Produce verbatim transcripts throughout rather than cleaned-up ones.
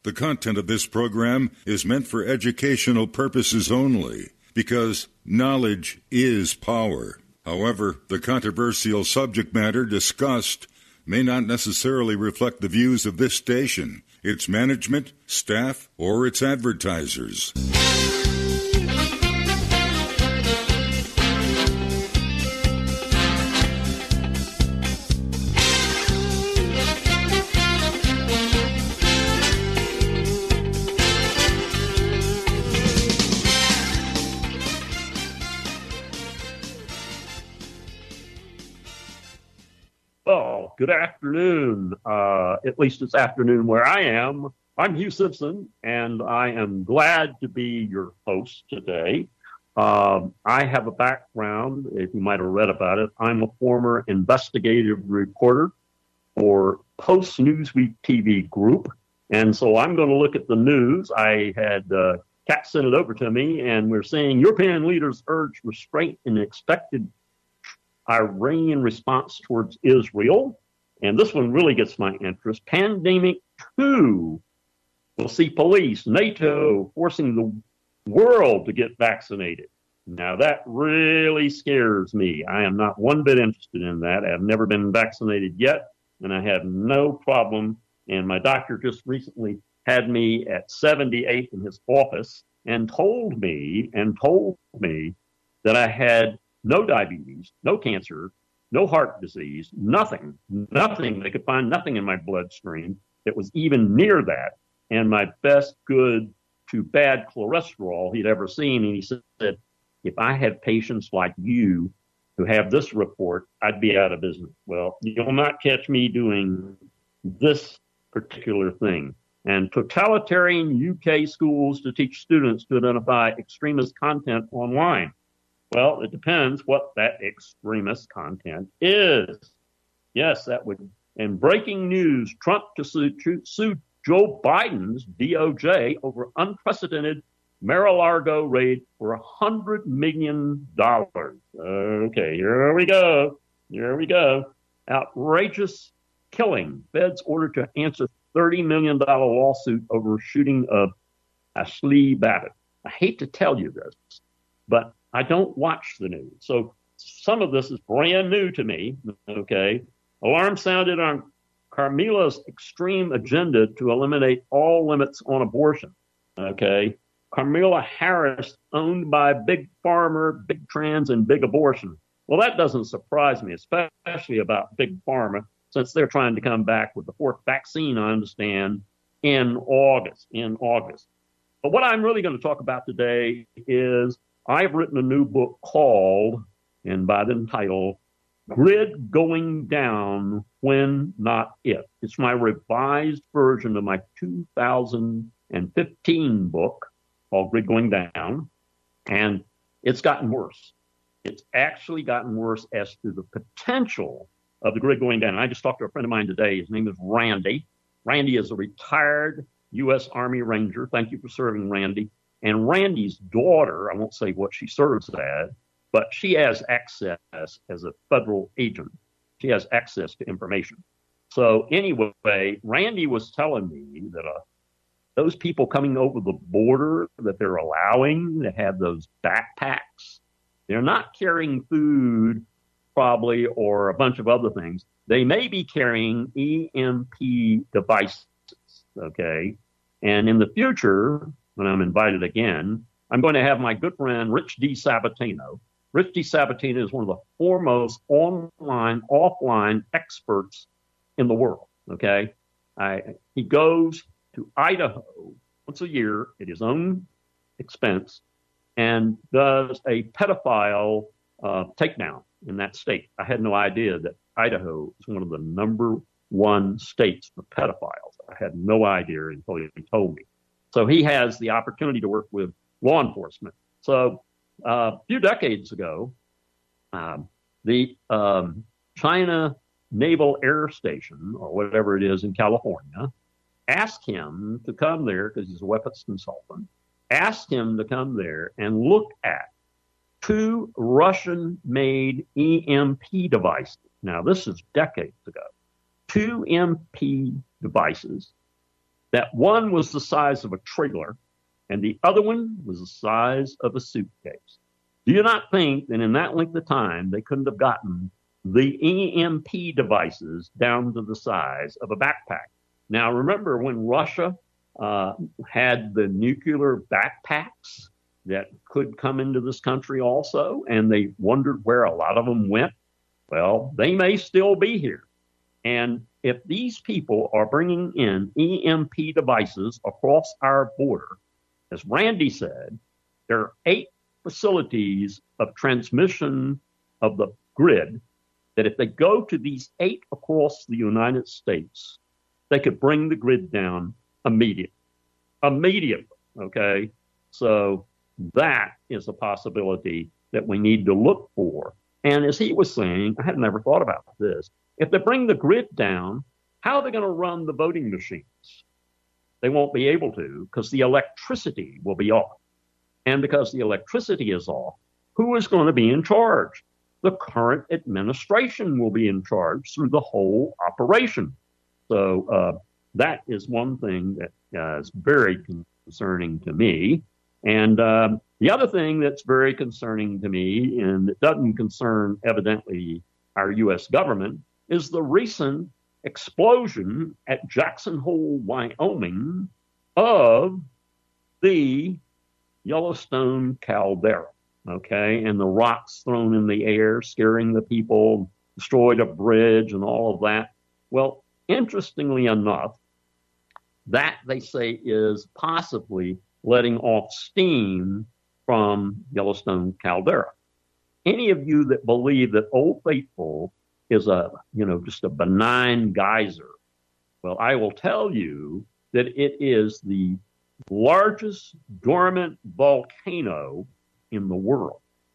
The content of this program is meant for educational purposes only, because knowledge is power. However, the controversial subject matter discussed may not necessarily reflect the views of this station, its management, staff, or its advertisers. Oh, good afternoon. Uh, at least it's afternoon where I am. I'm Hugh Simpson, and I am glad to be your host today. Um, I have a background, if you might have read about it. I'm a former investigative reporter for Post Newsweek T V Group, and so I'm going to look at the news. I had uh, Kat sent it over to me, and we're seeing European leaders urge restraint in expected Iranian response towards Israel. And this one really gets my interest. Pandemic two will see police, NATO forcing the world to get vaccinated. Now that really scares me. I am not one bit interested in that. I have never been vaccinated yet, and I have no problem. And my doctor just recently had me at seventy-eight in his office and told me and told me that I had no diabetes, no cancer, no heart disease, nothing, nothing. They could find nothing in my bloodstream that was even near that. And my best good to bad cholesterol he'd ever seen. And he said, if I had patients like you who have this report, I'd be out of business. Well, you'll not catch me doing this particular thing. And totalitarian U K schools to teach students to identify extremist content online. Well, it depends what that extremist content is. Yes, that would. And breaking news, Trump to sue, sue Joe Biden's D O J over unprecedented Mar-a-Lago raid for one hundred million dollars. Okay, here we go. Here we go. Outrageous killing. Feds ordered to answer thirty million dollars lawsuit over shooting of Ashli Babbitt. I hate to tell you this, but I don't watch the news. So some of this is brand new to me, okay? Alarm sounded on Carmila's extreme agenda to eliminate all limits on abortion, okay? Carmila Harris, owned by Big Pharma, Big Trans, and Big Abortion. Well, that doesn't surprise me, especially about Big Pharma, since they're trying to come back with the fourth vaccine, I understand, in August, in August. But what I'm really going to talk about today is I've written a new book called, and by the title, Grid Going Down When Not If. It's my revised version of my two thousand fifteen book called Grid Going Down, and it's gotten worse. It's actually gotten worse as to the potential of the grid going down. And I just talked to a friend of mine today. His name is Randy. Randy is a retired U S Army Ranger. Thank you for serving, Randy. And Randy's daughter, I won't say what she serves at, but she has access as a federal agent. She has access to information. So anyway, Randy was telling me that uh, those people coming over the border that they're allowing to have those backpacks, they're not carrying food probably or a bunch of other things. They may be carrying E M P devices, okay? And in the future, when I'm invited again, I'm going to have my good friend, Rich DiSabatino. Rich DiSabatino is one of the foremost online, offline experts in the world, okay? I, he goes to Idaho once a year at his own expense and does a pedophile uh, takedown in that state. I had no idea that Idaho is one of the number one states for pedophiles. I had no idea until he told me. So he has the opportunity to work with law enforcement. So uh, a few decades ago, um, the um, China Naval Air Station, or whatever it is in California, asked him to come there, because he's a weapons consultant, asked him to come there and look at two Russian-made E M P devices. Now, this is decades ago. Two E M P devices that one was the size of a trailer and the other one was the size of a suitcase. Do you not think that in that length of time, they couldn't have gotten the E M P devices down to the size of a backpack? Now, remember when Russia uh, had the nuclear backpacks that could come into this country also, and they wondered where a lot of them went? Well, they may still be here. And if these people are bringing in E M P devices across our border, as Randy said, there are eight facilities of transmission of the grid that if they go to these eight across the United States, they could bring the grid down immediately. Immediately, okay? So that is a possibility that we need to look for. And as he was saying, I had never thought about this. If they bring the grid down, how are they going to run the voting machines? They won't be able to because the electricity will be off. And because the electricity is off, who is going to be in charge? The current administration will be in charge through the whole operation. So uh, that is one thing that uh, is very concerning to me. And um, the other thing that's very concerning to me, and it doesn't concern evidently our U S government, is the recent explosion at Jackson Hole, Wyoming, of the Yellowstone caldera, okay, and the rocks thrown in the air, scaring the people, destroyed a bridge and all of that. Well, interestingly enough, that they say is possibly letting off steam from Yellowstone caldera. Any of you that believe that Old Faithful is a, you know, just a benign geyser, well, I will tell you that it is the largest dormant volcano in the world.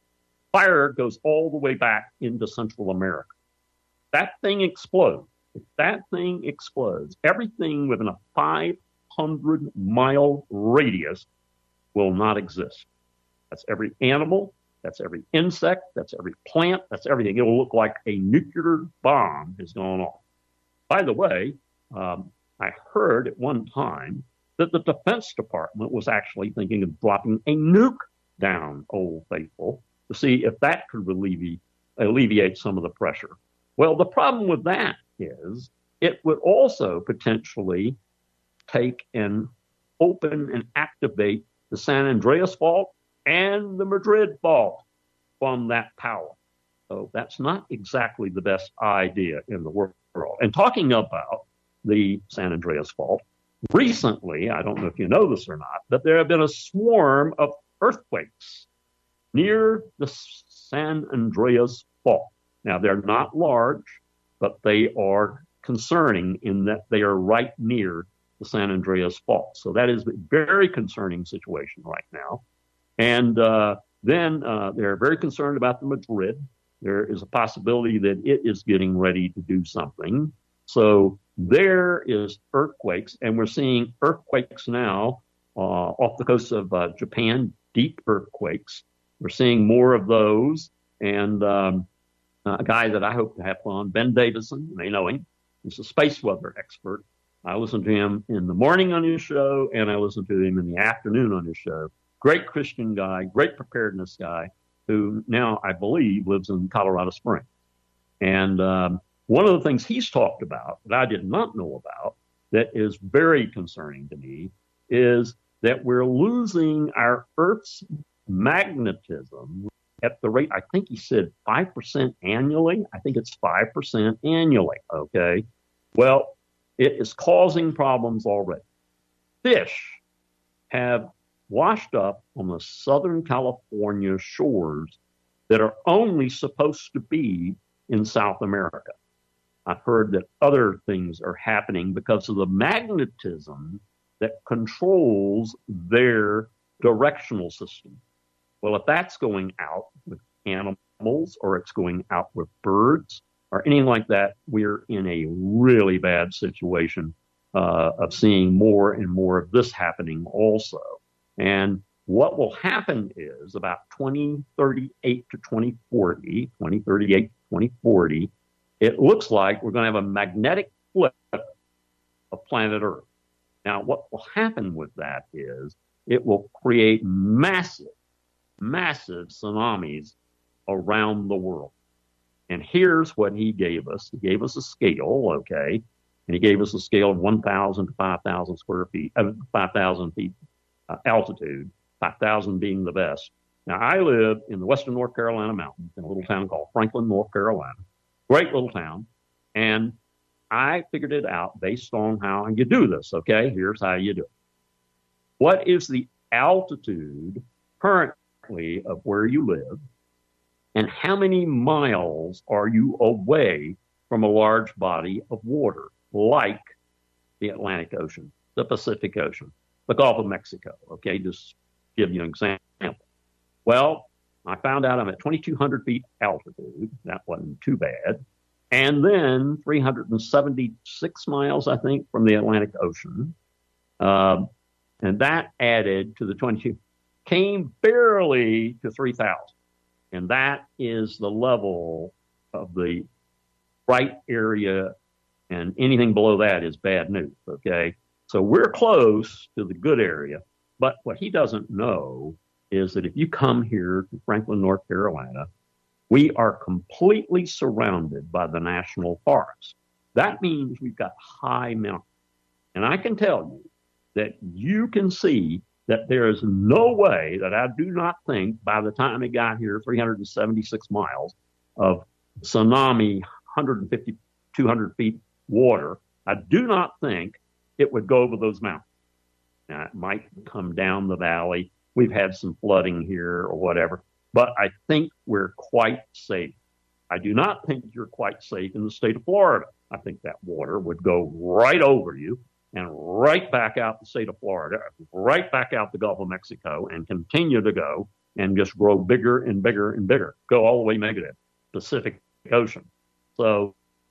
Fire goes all the way back into Central America. That thing explodes. If that thing explodes, everything within a five hundred mile radius will not exist. That's every animal, that's every insect, that's every plant, that's everything. It will look like a nuclear bomb has gone off. By the way, um, I heard at one time that the Defense Department was actually thinking of dropping a nuke down Old Faithful to see if that could alleviate, alleviate some of the pressure. Well, the problem with that is it would also potentially take and open and activate the San Andreas Fault and the Madrid Fault from that power. So that's not exactly the best idea in the world. And talking about the San Andreas Fault, recently, I don't know if you know this or not, but there have been a swarm of earthquakes near the San Andreas Fault. Now, they're not large, but they are concerning in that they are right near the San Andreas Fault. So that is a very concerning situation right now. And uh, then uh, they're very concerned about the Madrid. There is a possibility that it is getting ready to do something. So there is earthquakes, and we're seeing earthquakes now uh, off the coast of uh, Japan, deep earthquakes. We're seeing more of those. And um, a guy that I hope to have on, Ben Davison, you may know him, he's a space weather expert. I listen to him in the morning on his show, and I listen to him in the afternoon on his show. Great Christian guy, great preparedness guy, who now, I believe, lives in Colorado Springs. And um, one of the things he's talked about that I did not know about that is very concerning to me is that we're losing our Earth's magnetism at the rate, I think he said five percent annually. I think it's five percent annually, okay? Well, it is causing problems already. Fish have washed up on the Southern California shores that are only supposed to be in South America. I've heard that other things are happening because of the magnetism that controls their directional system. Well, if that's going out with animals or it's going out with birds or anything like that, we're in a really bad situation uh, of seeing more and more of this happening also. And what will happen is about twenty thirty-eight to twenty forty, twenty thirty-eight, twenty forty, it looks like we're going to have a magnetic flip of planet Earth. Now, what will happen with that is it will create massive, massive tsunamis around the world. And here's what he gave us. He gave us a scale, okay, and he gave us a scale of one thousand to five thousand square feet, uh, five thousand feet uh, altitude, five thousand being the best. Now, I live in the western North Carolina mountains in a little town called Franklin, North Carolina. Great little town. And I figured it out based on how you do this, okay? Here's how you do it. What is the altitude currently of where you live? And how many miles are you away from a large body of water, like the Atlantic Ocean, the Pacific Ocean, the Gulf of Mexico? Okay, just give you an example. Well, I found out I'm at twenty-two hundred feet altitude. That wasn't too bad. And then three hundred seventy-six miles, I think, from the Atlantic Ocean. Um, and that added to the twenty-two, came barely to three thousand. And that is the level of the right area, and anything below that is bad news, okay? So we're close to the good area, but what he doesn't know is that if you come here to Franklin, North Carolina, we are completely surrounded by the national forest. That means we've got high mountains. And I can tell you that you can see that there is no way that I do not think by the time it got here, three hundred seventy-six miles of tsunami, one hundred fifty, two hundred feet water, I do not think it would go over those mountains. Now, it might come down the valley. We've had some flooding here or whatever, but I think we're quite safe. I do not think you're quite safe in the state of Florida. I think that water would go right over you and right back out the state of Florida, right back out the Gulf of Mexico, and continue to go and just grow bigger and bigger and bigger, go all the way maybe to the Pacific Ocean. So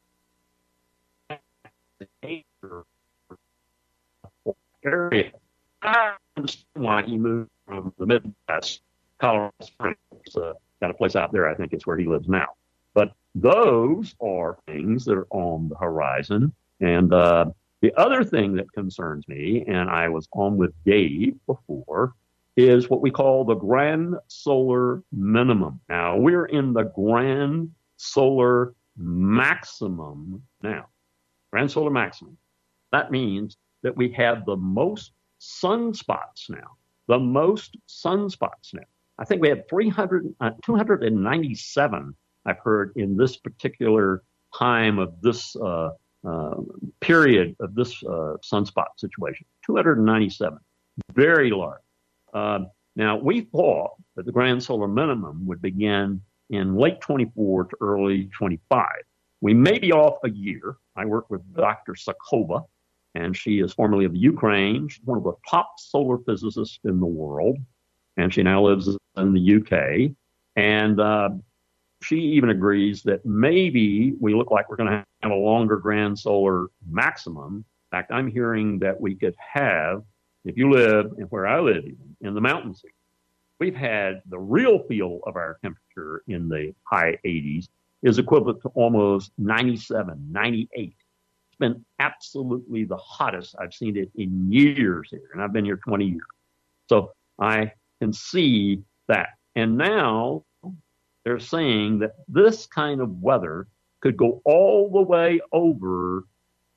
area, I understand why he moved from the Midwest, Colorado Springs, uh, got a place out there, I think it's where he lives now. But those are things that are on the horizon. And uh, the other thing that concerns me, and I was on with Dave before, is what we call the grand solar minimum. Now, we're in the grand solar maximum now. Grand solar maximum. That means that we have the most sunspots now. The most sunspots now. I think we have three hundred, uh, two hundred ninety-seven, I've heard, in this particular time of this uh, uh, period of this uh, sunspot situation. two hundred ninety-seven. Very large. Uh, now, we thought that the grand solar minimum would begin in late twenty-four to early twenty-five. We may be off a year. I work with Doctor Sakova, and she is formerly of the Ukraine. She's one of the top solar physicists in the world, and she now lives in the U K. And uh, she even agrees that maybe we look like we're going to have a longer grand solar maximum. In fact, I'm hearing that we could have, if you live, and where I live even, in the mountains, we've had the real feel of our temperature in the high eighties is equivalent to almost ninety-seven, ninety-eight. It's been absolutely the hottest I've seen it in years here, and I've been here twenty years. So I can see that. And now they're saying that this kind of weather could go all the way over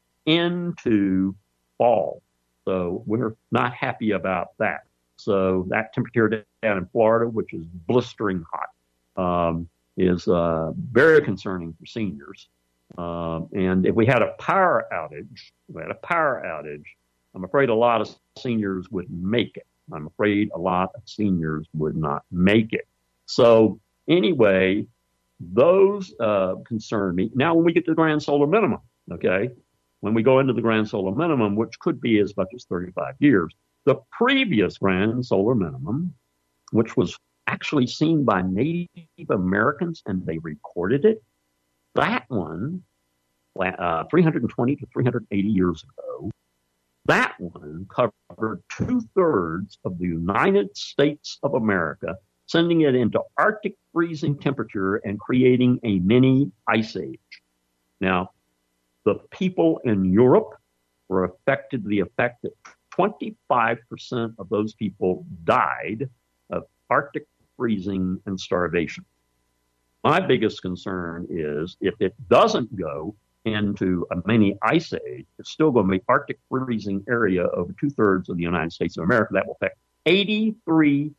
into fall. So we're not happy about that. So that temperature down in Florida, which is blistering hot, um, is uh, very concerning for seniors. Um, and if we had a power outage, if we had a power outage, I'm afraid a lot of seniors would make it. I'm afraid a lot of seniors would not make it. So anyway, those uh, concern me. Now, when we get to the grand solar minimum, okay, when we go into the grand solar minimum, which could be as much as thirty-five years, the previous grand solar minimum, which was actually seen by Native Americans, and they recorded it, that one, uh, three hundred twenty to three hundred eighty years ago, that one covered two-thirds of the United States of America, sending it into Arctic freezing temperature and creating a mini ice age. Now, the people in Europe were affected to the effect that twenty-five percent of those people died of Arctic freezing and starvation. My biggest concern is if it doesn't go into a mini ice age, it's still going to be Arctic freezing area over two thirds of the United States of America. That will affect eighty-three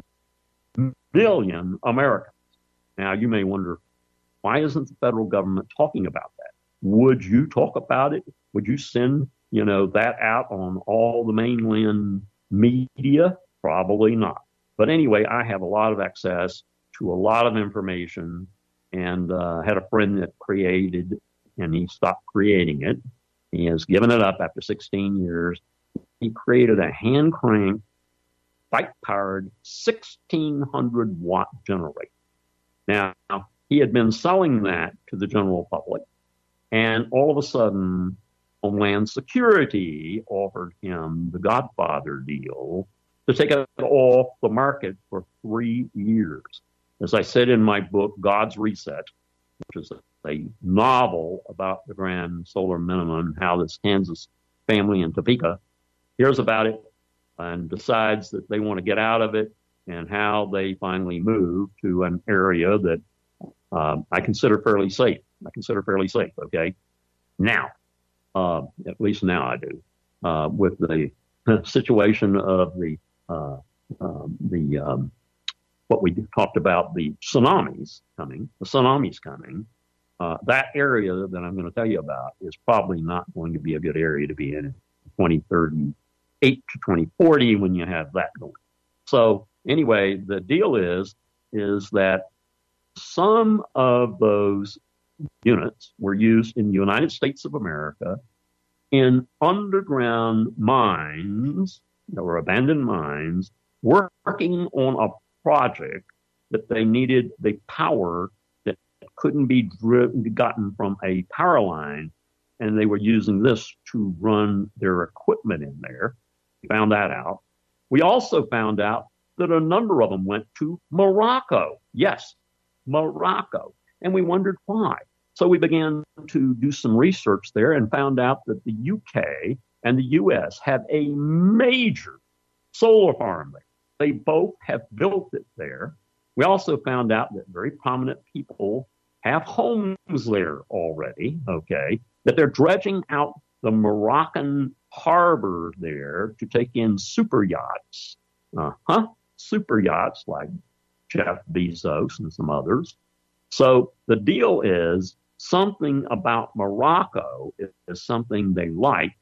million Americans. Now, you may wonder, why isn't the federal government talking about that? Would you talk about it? Would you send, you know, that out on all the mainland media? Probably not. But anyway, I have a lot of access to a lot of information, and uh, had a friend that created, and he stopped creating it. He has given it up after sixteen years. He created a hand crank, bike powered sixteen hundred watt generator. Now, he had been selling that to the general public, and all of a sudden, Homeland Security offered him the Godfather deal to take it off the market for three years. As I said in my book, God's Reset, which is a novel about the Grand Solar Minimum and how this Kansas family in Topeka hears about it and decides that they want to get out of it, and how they finally move to an area that um, I consider fairly safe. I consider fairly safe, okay? Now, uh, at least now I do, uh, with the situation of the, uh, um, the um, what we talked about, the tsunamis coming, the tsunamis coming, uh, that area that I'm going to tell you about is probably not going to be a good area to be in in twenty thirty-eight to twenty forty when you have that going. So anyway, the deal is, is that some of those units were used in the United States of America in underground mines that were abandoned mines, working on a project that they needed the power that couldn't be driven, gotten from a power line, and they were using this to run their equipment in there. We found that out. We also found out that a number of them went to Morocco. Yes, Morocco. And we wondered why. So we began to do some research there and found out that the U K and the U S have a major solar farm there. They both have built it there. We also found out that very prominent people have homes there already, okay, that they're dredging out the Moroccan harbor there to take in super yachts, uh-huh, super yachts like Jeff Bezos and some others. So the deal is, something about Morocco is, is something they like,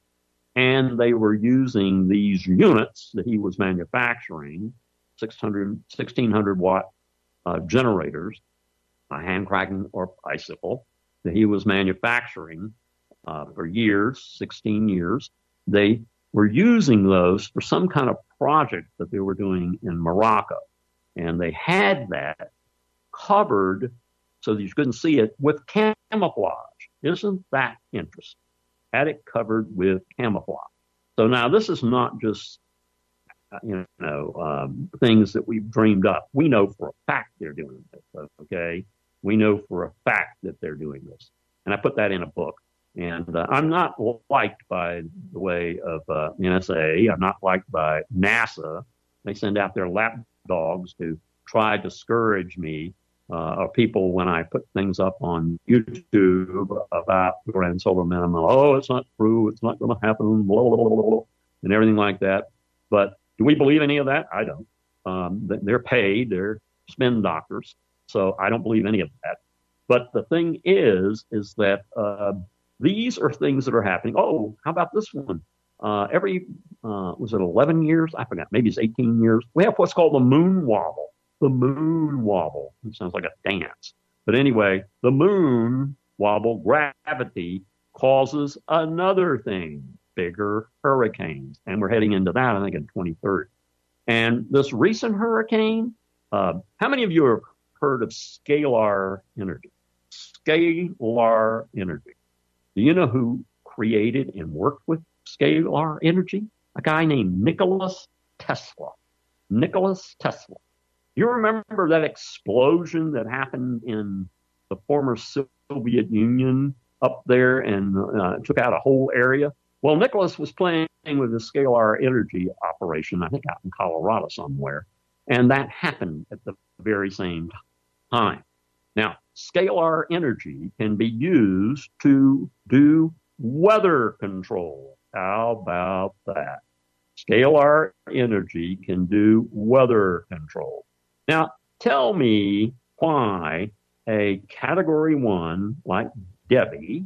and they were using these units that he was manufacturing, six hundred, sixteen hundred watt uh, generators, a hand cranking or bicycle that he was manufacturing uh, for years, sixteen years. They were using those for some kind of project that they were doing in Morocco. And they had that covered so that you couldn't see it with camouflage. Isn't that interesting? Had it covered with camouflage. So now this is not just, you know, um, things that we've dreamed up. We know for a fact they're doing this, okay? We know for a fact that they're doing this. And I put that in a book. And uh, I'm not liked by the way of uh, N S A. I'm not liked by NASA. They send out their lap dogs to try to discourage me uh, or people when I put things up on YouTube about the Grand Solar Minimum. Oh, it's not true. It's not going to happen, blah, blah, blah, blah, blah, and everything like that. But do we believe any of that? I don't. Um, they're paid. They're spin doctors. So I don't believe any of that. But the thing is, is that uh, these are things that are happening. Oh, how about this one? Uh, every, uh, was it eleven years? I forgot. Maybe it's eighteen years. We have what's called the moon wobble. The moon wobble. It sounds like a dance. But anyway, the moon wobble, gravity, causes another thing, bigger hurricanes. And we're heading into that, I think, in twenty thirty. And this recent hurricane, uh, how many of you have heard of scalar energy? Scalar energy. Do you know who created and worked with scalar energy? A guy named Nicholas Tesla. Nicholas Tesla. You remember that explosion that happened in the former Soviet Union up there and uh, took out a whole area? Well, Nicholas was playing with the scalar energy operation, I think out in Colorado somewhere, and that happened at the very same time. Now, scalar energy can be used to do weather control. How about that? Scalar energy can do weather control. Now, tell me why a category one like Debbie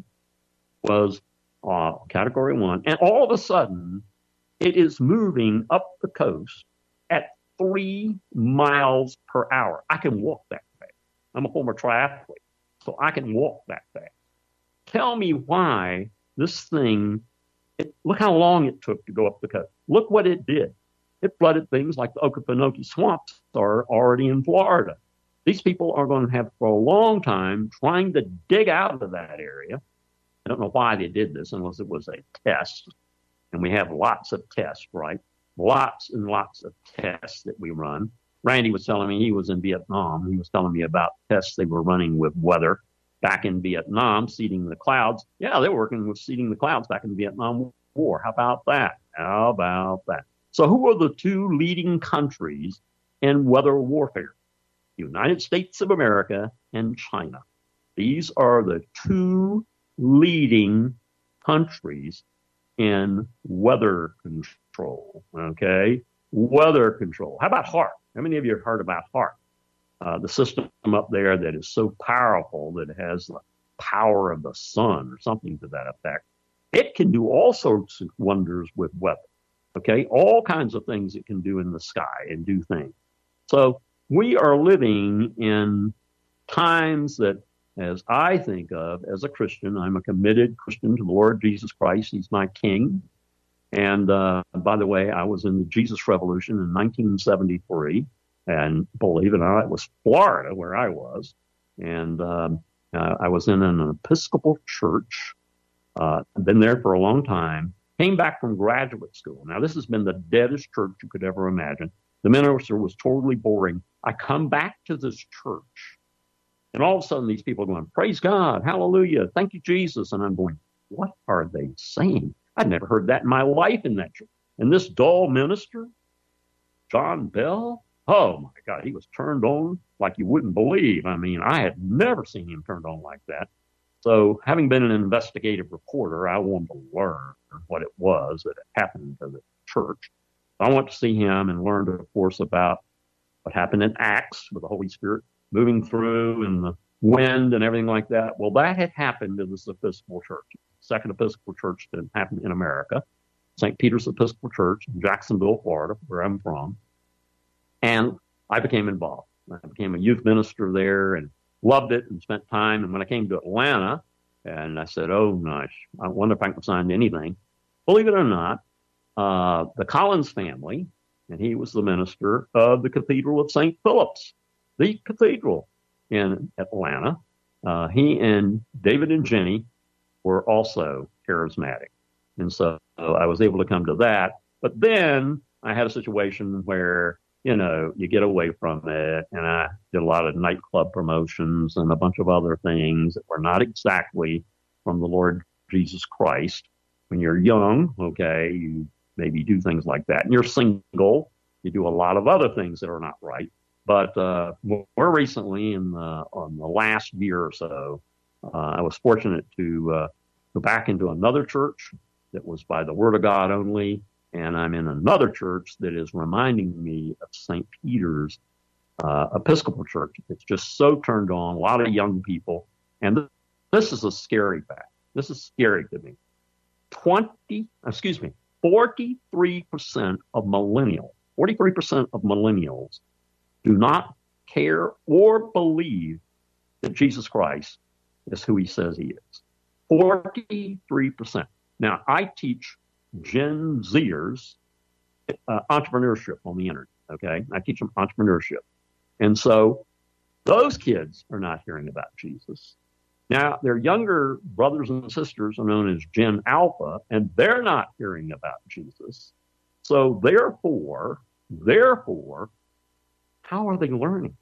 was uh, category one, and all of a sudden it is moving up the coast at three miles per hour. I can walk that fast. I'm a former triathlete, so I can walk that fast. Tell me why this thing, it, look how long it took to go up the coast. Look what it did. It flooded things like the Okefenokee swamps are already in Florida. These people are going to have for a long time trying to dig out of that area. I don't know why they did this unless it was a test. And we have lots of tests, right? Lots and lots of tests that we run. Randy was telling me he was in Vietnam. He was telling me about tests they were running with weather back in Vietnam, seeding the clouds. Yeah, they were working with seeding the clouds back in the Vietnam War. How about that? How about that? So who are the two leading countries in weather warfare? United States of America and China. These are the two leading countries in weather control, okay? Weather control. How about HAARP? How many of you have heard about HAARP? Uh, the system up there that is so powerful that it has the power of the sun or something to that effect. It can do all sorts of wonders with weather, okay? All kinds of things it can do in the sky and do things. So we are living in times that, as I think of as a Christian, I'm a committed Christian to the Lord Jesus Christ. He's my king. And uh, by the way, I was in the Jesus Revolution in nineteen seventy-three. And believe it or not, it was Florida where I was. And um, uh, I was in an Episcopal church. Uh, I've been there for a long time. Came back from graduate school. Now, this has been the deadest church you could ever imagine. The minister was totally boring. I come back to this church. And all of a sudden, these people are going, praise God, hallelujah, thank you, Jesus. And I'm going, what are they saying? I'd never heard that in my life in that church. And this dull minister, John Bell, oh, my God, he was turned on like you wouldn't believe. I mean, I had never seen him turned on like that. So having been an investigative reporter, I wanted to learn what it was that had happened to the church. So I went to see him and learned, of course, about what happened in Acts with the Holy Spirit moving through and the wind and everything like that. Well, that had happened in this Episcopal church, second Episcopal church that happened in America, Saint Peter's Episcopal Church in Jacksonville, Florida, where I'm from. And I became involved. I became a youth minister there and loved it and spent time. And when I came to Atlanta, and I said, oh, nice, I wonder if I can sign anything. Believe it or not, uh, the Collins family, and he was the minister of the Cathedral of Saint Philip's, the cathedral in Atlanta. Uh, he and David and Jenny were also charismatic. And so I was able to come to that. But then I had a situation where, you know, you get away from it. And I did a lot of nightclub promotions and a bunch of other things that were not exactly from the Lord Jesus Christ. When you're young, okay, you maybe do things like that. And you're single, you do a lot of other things that are not right. But uh, more recently, in the, on the last year or so, uh, I was fortunate to uh, go back into another church that was by the Word of God only, and I'm in another church that is reminding me of Saint Peter's uh, Episcopal Church. It's just so turned on, a lot of young people, and th- this is a scary fact. This is scary to me. twenty, excuse me, forty-three percent of millennials, forty-three percent of millennials do not care or believe that Jesus Christ is who he says he is. forty-three percent. Now, I teach Gen Zers uh, entrepreneurship on the internet, okay? I teach them entrepreneurship. And so those kids are not hearing about Jesus. Now, their younger brothers and sisters are known as Gen Alpha, and they're not hearing about Jesus. So therefore, therefore, how are they learning?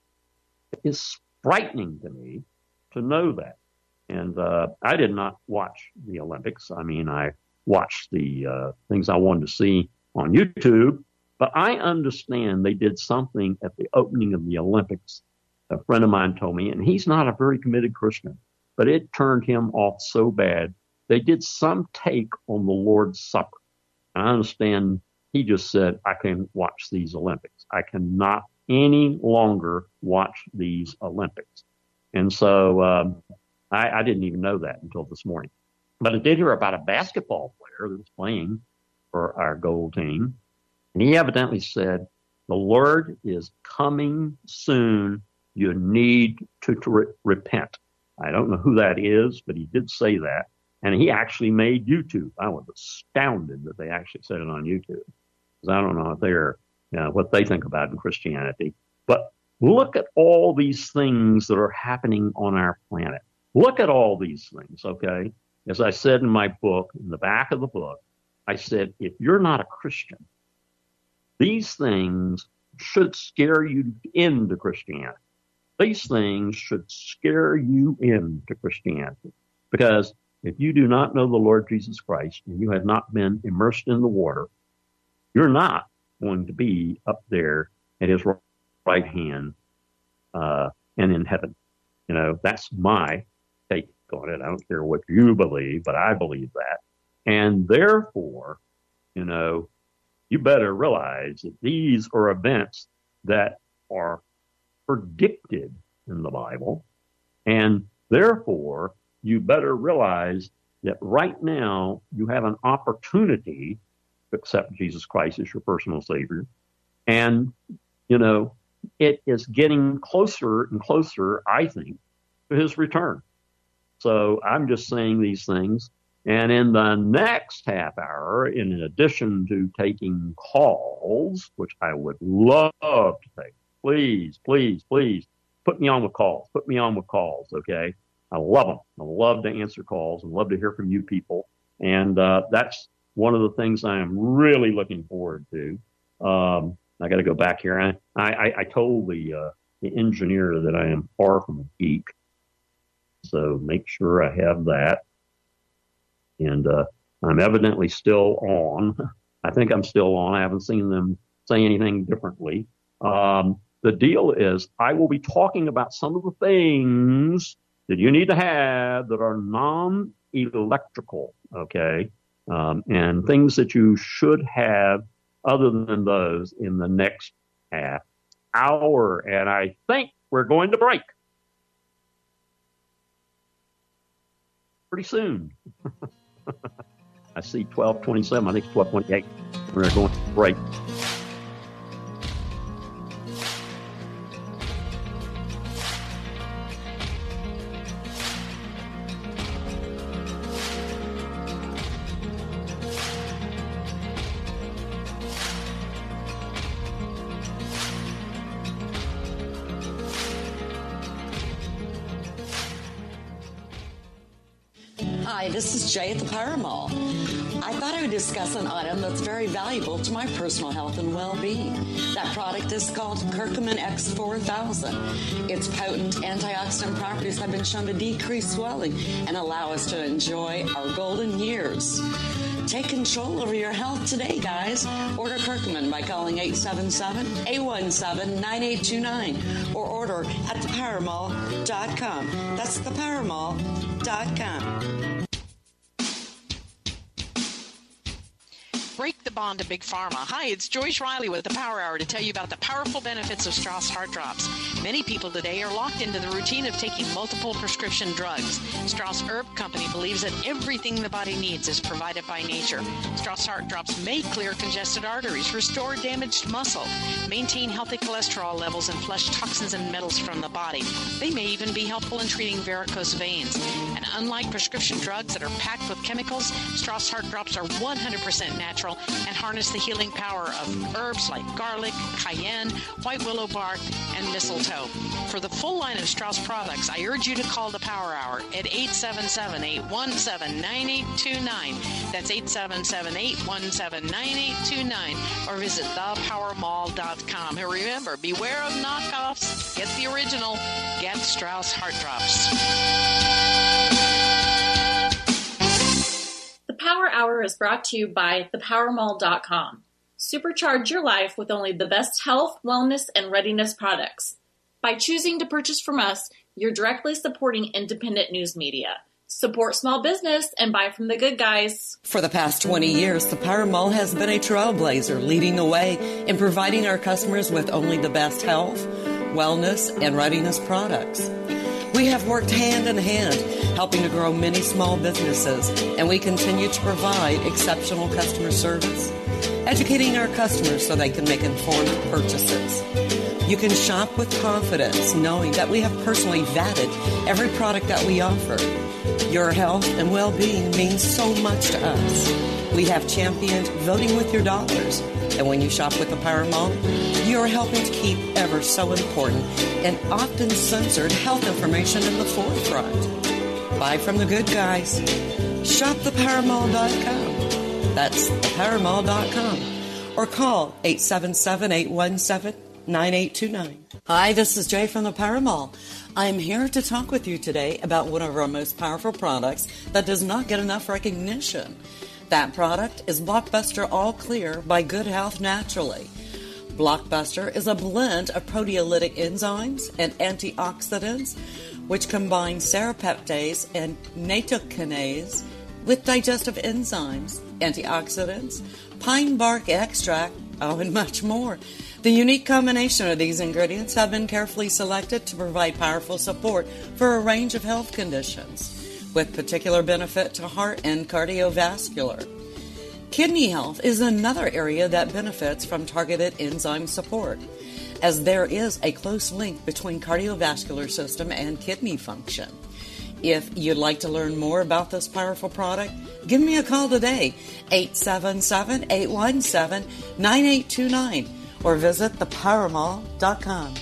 It's frightening to me to know that. And uh, I did not watch the Olympics. I mean, I watch the uh, things I wanted to see on YouTube. But I understand they did something at the opening of the Olympics. A friend of mine told me, and he's not a very committed Christian, but it turned him off so bad. They did some take on the Lord's Supper. I understand he just said, I can watch these Olympics. I cannot any longer watch these Olympics. And so um, I, I didn't even know that until this morning. But I did hear about a basketball player that was playing for our gold team. And he evidently said, the Lord is coming soon. You need to, to re- repent. I don't know who that is, but he did say that. And he actually made YouTube. I was astounded that they actually said it on YouTube. Because I don't know if they're, you know, what they think about in Christianity. But look at all these things that are happening on our planet. Look at all these things, okay? As I said in my book, in the back of the book, I said, if you're not a Christian, these things should scare you into Christianity. These things should scare you into Christianity. Because if you do not know the Lord Jesus Christ and you have not been immersed in the water, you're not going to be up there at his right hand uh, and in heaven. You know, that's my take on it. I don't care what you believe, but I believe that. And therefore, you know, you better realize that these are events that are predicted in the Bible. And therefore, you better realize that right now you have an opportunity to accept Jesus Christ as your personal Savior. And, you know, it is getting closer and closer, I think, to his return. So I'm just saying these things. And in the next half hour, in addition to taking calls, which I would love to take, please, please, please, put me on with calls. Put me on with calls, okay? I love them. I love to answer calls and love to hear from you people. And uh, that's one of the things I am really looking forward to. Um, I got to go back here. I, I, I told the, uh, the engineer that I am far from a geek. So make sure I have that. And uh, I'm evidently still on. I think I'm still on. I haven't seen them say anything differently. Um, the deal is I will be talking about some of the things that you need to have that are non-electrical, okay, um, and things that you should have other than those in the next half hour. And I think we're going to break pretty soon. I see twelve twenty-seven. I think it's twelve twenty-eight. We're going to break. Hi, this is Jay at the Power Mall. I thought I would discuss an item that's very valuable to my personal health and well-being. That product is called Curcumin X four thousand. Its potent antioxidant properties have been shown to decrease swelling and allow us to enjoy our golden years. Take control over your health today, guys. Order Curcumin by calling eight seven seven, eight one seven, nine eight two nine or order at the power mall dot com. That's the power mall dot com. Break the bond to Big Pharma. Hi, it's Joyce Riley with the Power Hour to tell you about the powerful benefits of Strauss Heart Drops. Many people today are locked into the routine of taking multiple prescription drugs. Strauss Herb Company believes that everything the body needs is provided by nature. Strauss Heart Drops may clear congested arteries, restore damaged muscle, maintain healthy cholesterol levels, and flush toxins and metals from the body. They may even be helpful in treating varicose veins. And unlike prescription drugs that are packed with chemicals, Strauss Heart Drops are one hundred percent natural and harness the healing power of herbs like garlic, cayenne, white willow bark, and mistletoe. For the full line of Strauss products, I urge you to call the Power Hour at eight seven seven, eight one seven, nine eight two nine. That's eight seven seven, eight one seven, nine eight two nine. Or visit the power mall dot com. And remember, beware of knockoffs. Get the original. Get Strauss Heart Drops. The Power Hour is brought to you by the power mall dot com. Supercharge your life with only the best health, wellness, and readiness products. By choosing to purchase from us, you're directly supporting independent news media. Support small business and buy from the good guys. For the past twenty years, the Power Mall has been a trailblazer, leading the way in providing our customers with only the best health, wellness, and readiness products. We have worked hand in hand, helping to grow many small businesses, and we continue to provide exceptional customer service, educating our customers so they can make informed purchases. You can shop with confidence, knowing that we have personally vetted every product that we offer. Your health and well-being means so much to us. We have championed voting with your dollars. And when you shop with the Power Mall, you're helping to keep ever so important and often censored health information in the forefront. Buy from the good guys. Shop the power mall dot com. That's the power mall dot com. Or call eight seven seven, eight one seven, nine eight two nine. Hi, this is Jay from the Power Mall. I'm here to talk with you today about one of our most powerful products that does not get enough recognition. That product is Blockbuster All Clear by Good Health Naturally. Blockbuster is a blend of proteolytic enzymes and antioxidants which combine serapeptase and nattokinase with digestive enzymes, antioxidants, pine bark extract, oh, and much more. The unique combination of these ingredients have been carefully selected to provide powerful support for a range of health conditions, with particular benefit to heart and cardiovascular. Kidney health is another area that benefits from targeted enzyme support, as there is a close link between cardiovascular system and kidney function. If you'd like to learn more about this powerful product, give me a call today, eight seven seven, eight one seven, nine eight two nine, or visit the power mall dot com.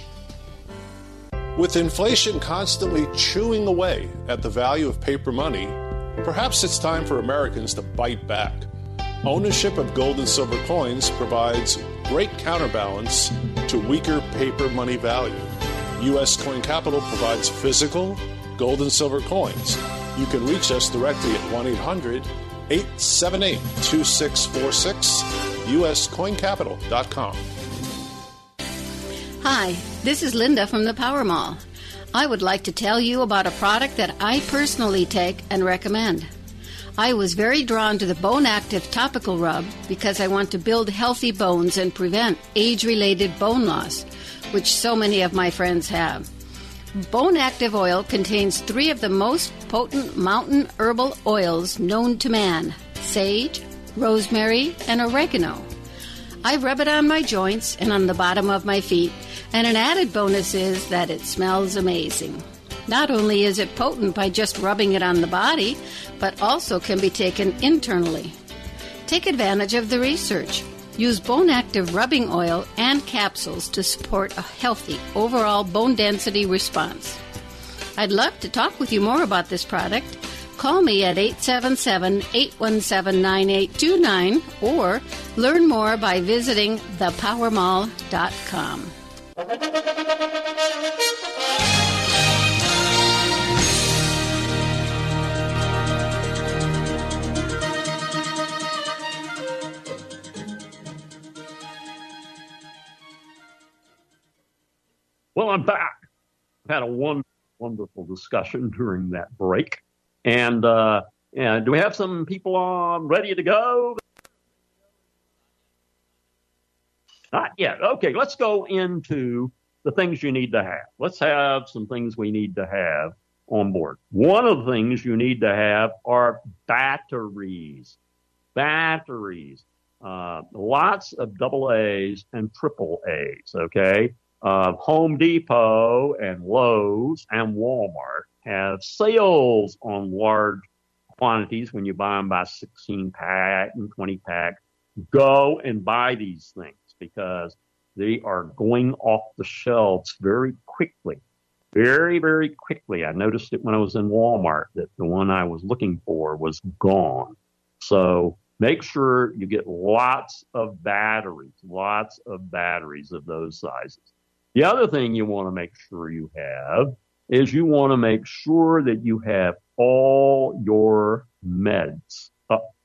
With inflation constantly chewing away at the value of paper money, perhaps it's time for Americans to bite back. Ownership of gold and silver coins provides great counterbalance to weaker paper money value. U S Coin Capital provides physical gold and silver coins. You can reach us directly at one eight hundred, eight seven eight, two six four six, U S coin capital dot com. Hi, this is Linda from the Power Mall. I would like to tell you about a product that I personally take and recommend. I was very drawn to the Bone Active Topical Rub because I want to build healthy bones and prevent age-related bone loss, which so many of my friends have. Bone Active Oil contains three of the most potent mountain herbal oils known to man: sage, rosemary, and oregano. I rub it on my joints and on the bottom of my feet, and an added bonus is that it smells amazing. Not only is it potent by just rubbing it on the body, but also can be taken internally. Take advantage of the research. Use Bone Active rubbing oil and capsules to support a healthy overall bone density response. I'd love to talk with you more about this product. Call me at eight seven seven, eight one seven, nine eight two nine or learn more by visiting the power mall dot com. Well, I'm back. I've had a one, wonderful discussion during that break. And, uh, and do we have some people on ready to go? Not yet. Okay, let's go into the things you need to have. Let's have some things we need to have on board. One of the things you need to have are batteries. Batteries. Uh, lots of double A's and triple A's, okay? Uh, Home Depot and Lowe's and Walmart have sales on large quantities when you buy them by sixteen pack and twenty pack. Go and buy these things because they are going off the shelves very quickly. Very, very quickly. I noticed it when I was in Walmart that the one I was looking for was gone. So make sure you get lots of batteries, lots of batteries of those sizes. The other thing you want to make sure you have is you want to make sure that you have all your meds up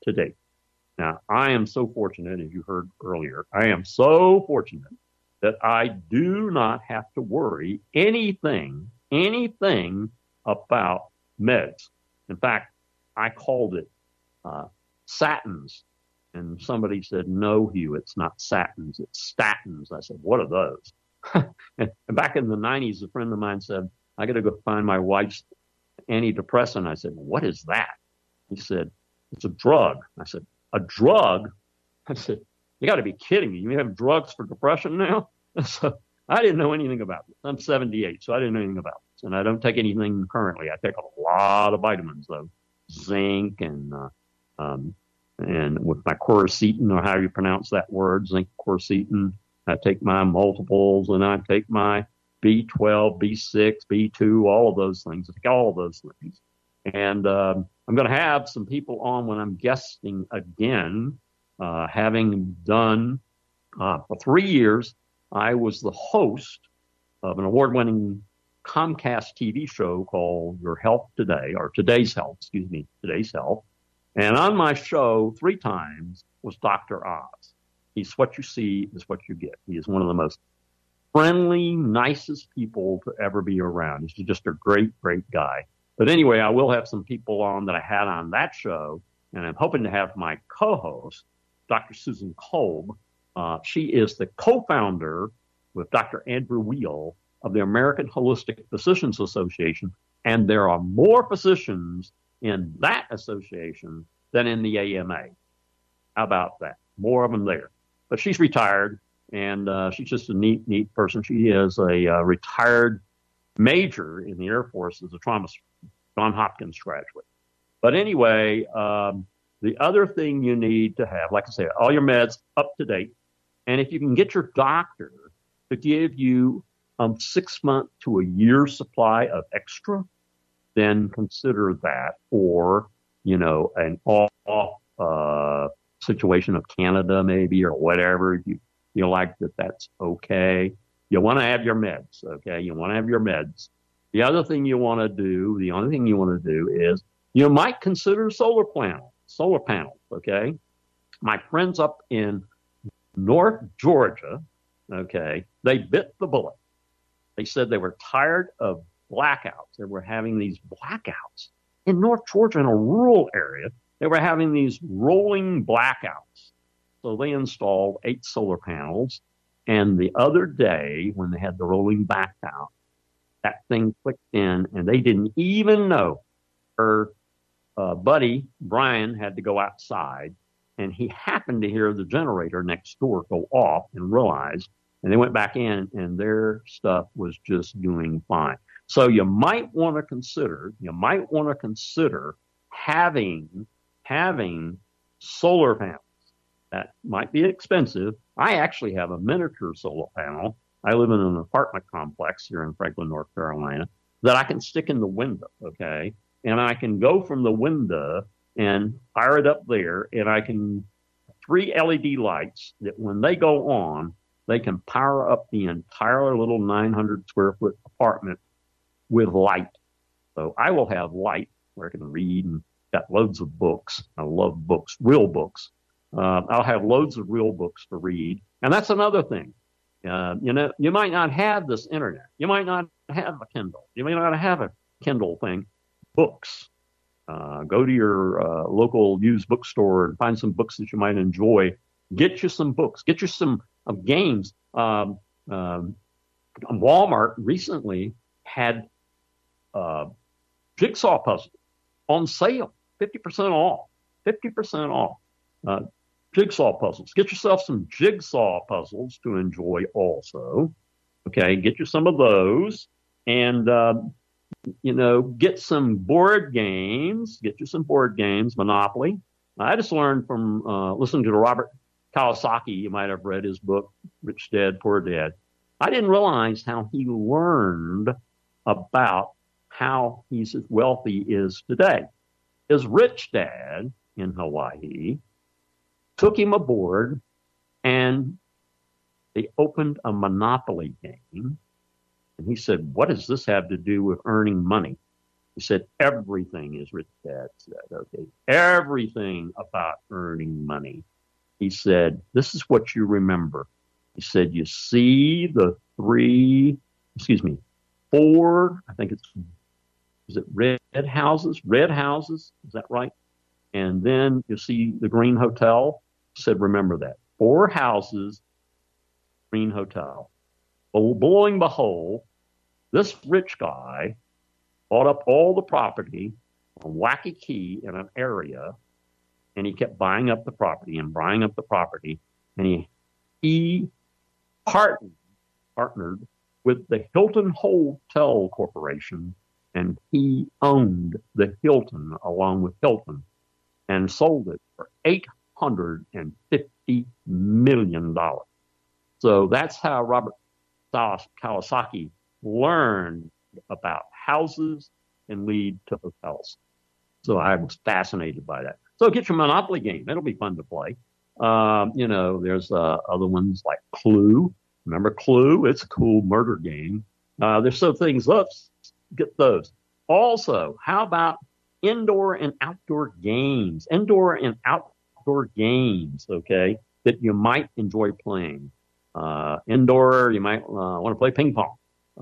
to date. Now, I am so fortunate, as you heard earlier, I am so fortunate that I do not have to worry anything, anything about meds. In fact, I called it uh, statins. And somebody said, no, Hugh, it's not statins, it's statins. I said, what are those? And back in the nineties, a friend of mine said, I got to go find my wife's antidepressant. I said, what is that? He said, it's a drug. I said, a drug? I said, you got to be kidding me. You have drugs for depression now? So I didn't know anything about this. I'm seventy-eight, so I didn't know anything about this. And I don't take anything currently. I take a lot of vitamins, though, zinc and uh, um, and with my quercetin, or how you pronounce that word, zinc quercetin. I take my multiples, and I take my B twelve, B six, B two, all of those things. I take all of those things. And um, I'm going to have some people on when I'm guesting again, uh, having done uh, for three years. I was the host of an award-winning Comcast T V show called Your Health Today, or Today's Health, excuse me, Today's Health. And on my show three times was Doctor Oz. He's what you see is what you get. He is one of the most friendly, nicest people to ever be around. He's just a great, great guy. But anyway, I will have some people on that I had on that show, and I'm hoping to have my co-host, Doctor Susan Kolb. Uh, she is the co-founder with Doctor Andrew Weil of the American Holistic Physicians Association, and there are more physicians in that association than in the A M A. How about that? More of them there. But she's retired, and uh, she's just a neat, neat person. She is a uh, retired major in the Air Force as a trauma John Hopkins graduate. But anyway, um, the other thing you need to have, like I said, all your meds up to date. And if you can get your doctor to give you um, six month to a year supply of extra, then consider that. Or, you know, an off uh, situation of Canada maybe, or whatever. If you feel like that that's okay. You want to have your meds, okay? You want to have your meds. The other thing you want to do, the only thing you want to do is you might consider solar panels, solar panels, okay? My friends up in North Georgia, okay, they bit the bullet. They said they were tired of blackouts. They were having these blackouts in North Georgia in a rural area. They were having these rolling blackouts. So they installed eight solar panels. And the other day, when they had the rolling blackout, that thing clicked in, and they didn't even know. Her uh, buddy, Brian, had to go outside, and he happened to hear the generator next door go off and realized, and they went back in, and their stuff was just doing fine. So you might want to consider, you might want to consider having, having solar panels. That might be expensive. I actually have a miniature solar panel. I live in an apartment complex here in Franklin, North Carolina, that I can stick in the window, okay? And I can go from the window and fire it up there, and I can, three L E D lights that when they go on, they can power up the entire little nine hundred square foot apartment with light. So I will have light where I can read and got loads of books. I love books, real books. Uh, I'll have loads of real books to read. And that's another thing. Uh, you know, you might not have this internet. You might not have a Kindle. You may not have a Kindle thing. Books. Uh, go to your uh, local used bookstore and find some books that you might enjoy. Get you some books. Get you some uh, games. Um, um, Walmart recently had uh, jigsaw puzzle on sale, fifty percent off. fifty percent off. Uh, jigsaw puzzles. Get yourself some jigsaw puzzles to enjoy also. Okay, get you some of those. And, uh, you know, get some board games. Get you some board games, Monopoly. I just learned from uh, listening to Robert Kiyosaki. You might have read his book, Rich Dad, Poor Dad. I didn't realize how he learned about how he's as wealthy is today. His rich dad in Hawaii took him aboard, and they opened a Monopoly game. And he said, what does this have to do with earning money? He said, everything is Rich Dad said, okay? Everything about earning money. He said, this is what you remember. He said, you see the three, excuse me, four, I think it's, is it red houses? Red houses, is that right? And then you see the Green Hotel. He said, remember that. Four houses, Green Hotel. Well, lo and behold, this rich guy bought up all the property on Waikiki in an area, and he kept buying up the property and buying up the property, and he he partnered, partnered with the Hilton Hotel Corporation, and he owned the Hilton along with Hilton and sold it for eight hundred fifty million dollars. So that's how Robert Kiyosaki learned about houses and lead to hotels. So I was fascinated by that. So get your Monopoly game. It'll be fun to play. Um, you know, there's uh, other ones like Clue. Remember Clue? It's a cool murder game. Uh, there's some things, let's get those. Also, how about indoor and outdoor games? Indoor and outdoor games, okay, that you might enjoy playing. Uh, indoor, you might uh, want to play ping pong.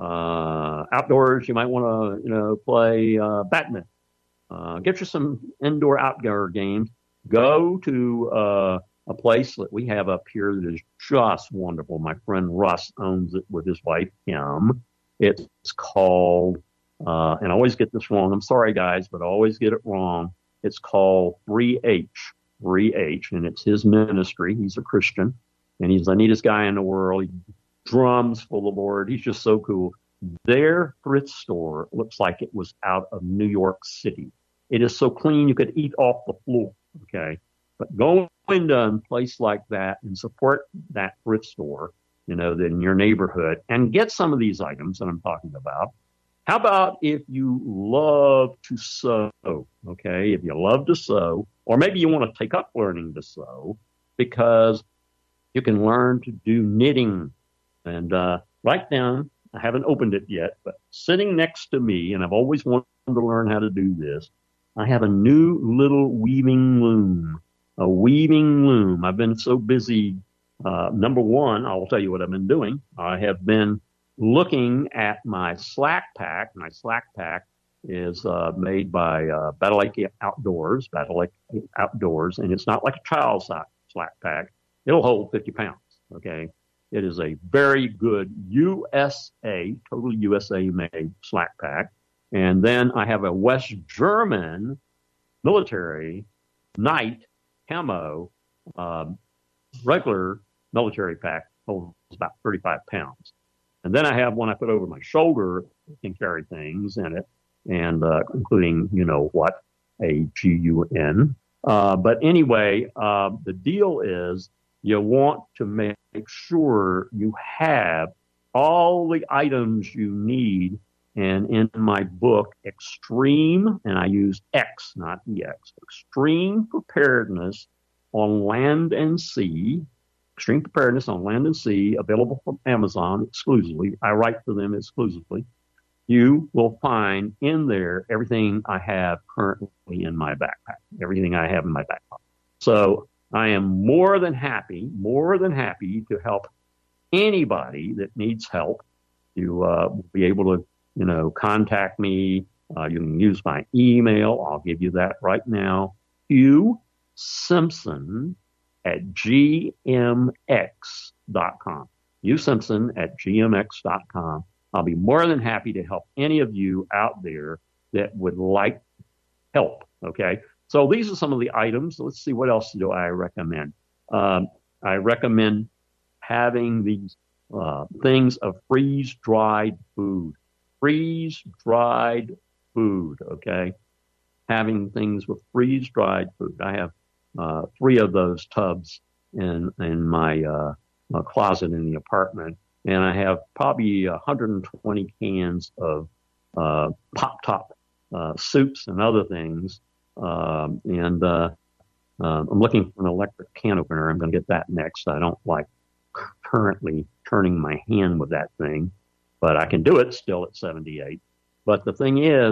Uh, outdoors, you might want to, you know, play uh, badminton. Uh, get you some indoor outdoor games. Go to uh, a place that we have up here that is just wonderful. My friend Russ owns it with his wife, Kim. It's called, uh, and I always get this wrong. I'm sorry, guys, but I always get it wrong. It's called three H, three H, and it's his ministry. He's a Christian, and he's the neatest guy in the world. He drums for the Lord. He's just so cool. Their thrift store looks like it was out of New York City. It is so clean you could eat off the floor, okay? But go into a place like that and support that thrift store, you know, in your neighborhood and get some of these items that I'm talking about. How about if you love to sew, okay? If you love to sew, or maybe you want to take up learning to sew because you can learn to do knitting. And uh, right down, I haven't opened it yet, but sitting next to me, and I've always wanted to learn how to do this, I have a new little weaving loom, a weaving loom. I've been so busy. Uh, number one, I'll tell you what I've been doing. I have been looking at my slack pack. My slack pack is uh, made by uh, Battle Lake Outdoors, Battle Lake Outdoors, and it's not like a child's slack pack. It'll hold fifty pounds, okay? It is a very good U S A, total U S A made slack pack. And then I have a West German military night camo, um, regular military pack, holds about thirty-five pounds. And then I have one I put over my shoulder that can carry things in it, and uh, including, you know what, a G U N. Uh, but anyway, uh, the deal is you want to make sure you have all the items you need. And in my book, Extreme, and I use X, not E X, Extreme Preparedness on Land and Sea, Extreme Preparedness on Land and Sea, available from Amazon exclusively. I write for them exclusively. You will find in there everything I have currently in my backpack, everything I have in my backpack. So I am more than happy, more than happy to help anybody that needs help. You uh, will be able to You know, contact me. Uh, you can use my email. I'll give you that right now. Hugh Simpson at G M X dot com. Hugh Simpson at G M X dot com. I'll be more than happy to help any of you out there that would like help. Okay. So these are some of the items. Let's see, what else do I recommend? Um, I recommend having these uh, things of freeze-dried food. Freeze-dried food, okay? Having things with freeze-dried food. I have uh, three of those tubs in in my, uh, my closet in the apartment, and I have probably one hundred twenty cans of uh, Pop-Top uh, soups and other things. Um, and uh, uh, I'm looking for an electric can opener. I'm going to get that next. I don't like currently turning my hand with that thing, but I can do it still at seventy-eight. But the thing is,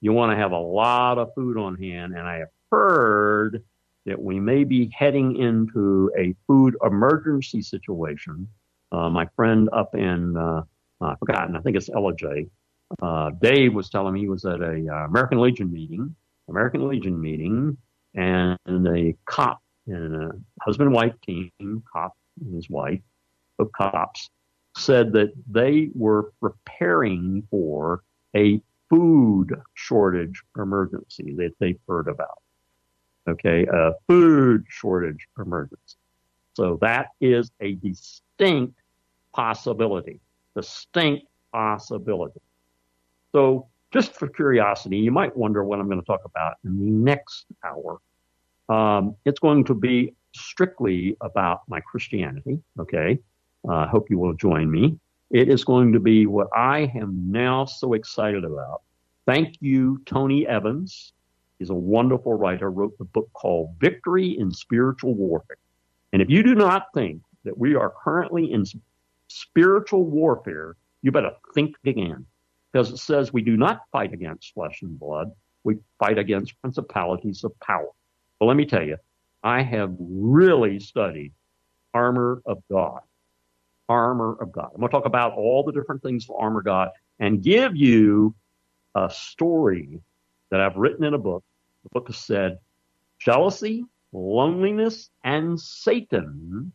you want to have a lot of food on hand. And I have heard that we may be heading into a food emergency situation. Uh, my friend up in, uh, I've forgotten, I think it's L J, uh, Dave was telling me he was at a uh, American Legion meeting, American Legion meeting, and a cop and a husband and wife team, cop and his wife, of cops, said that they were preparing for a food shortage emergency that they've heard about. Okay, a food shortage emergency. So that is a distinct possibility, distinct possibility. So just for curiosity, you might wonder what I'm going to talk about in the next hour. Um, it's going to be strictly about my Christianity, okay? I uh, hope you will join me. It is going to be what I am now so excited about. Thank you, Tony Evans. He's a wonderful writer, wrote the book called Victory in Spiritual Warfare. And if you do not think that we are currently in spiritual warfare, you better think again. Because it says we do not fight against flesh and blood. We fight against principalities of power. Well, let me tell you, I have really studied armor of God. Armor of God. I'm going to talk about all the different things for armor of God and give you a story that I've written in a book. The book has said, jealousy, loneliness, and Satan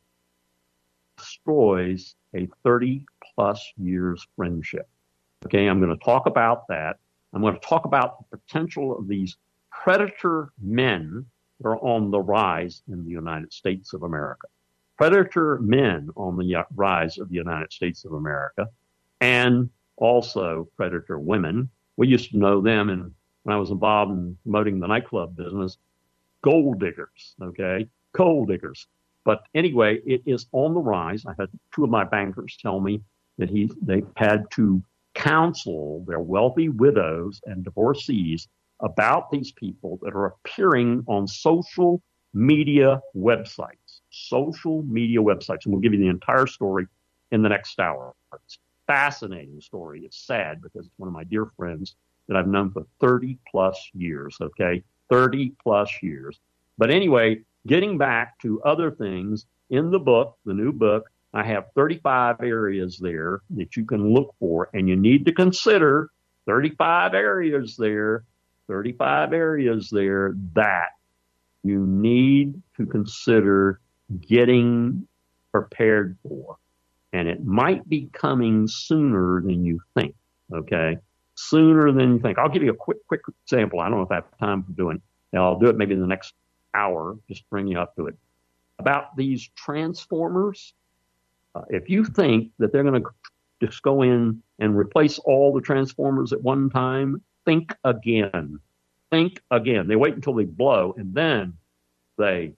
destroys a thirty plus years friendship. Okay, I'm going to talk about that. I'm going to talk about the potential of these predator men that are on the rise in the United States of America. Predator men on the rise of the United States of America, and also predator women. We used to know them, and when I was involved in promoting the nightclub business, gold diggers, okay, gold diggers. But anyway, it is on the rise. I had two of my bankers tell me that he they had to counsel their wealthy widows and divorcees about these people that are appearing on social media websites. Social media websites. And we'll give you the entire story in the next hour. It's a fascinating story. It's sad because it's one of my dear friends that I've known for thirty plus years, okay? thirty plus years. But anyway, getting back to other things, in the book, the new book, I have thirty-five areas there that you can look for, and you need to consider thirty-five areas there, thirty-five areas there that you need to consider getting prepared for. And it might be coming sooner than you think, okay? Sooner than you think. I'll give you a quick, quick example. I don't know if I have time for doing it. I'll do it maybe in the next hour, just bring you up to it. About these transformers, uh, if you think that they're going to just go in and replace all the transformers at one time, think again. Think again. They wait until they blow, and then they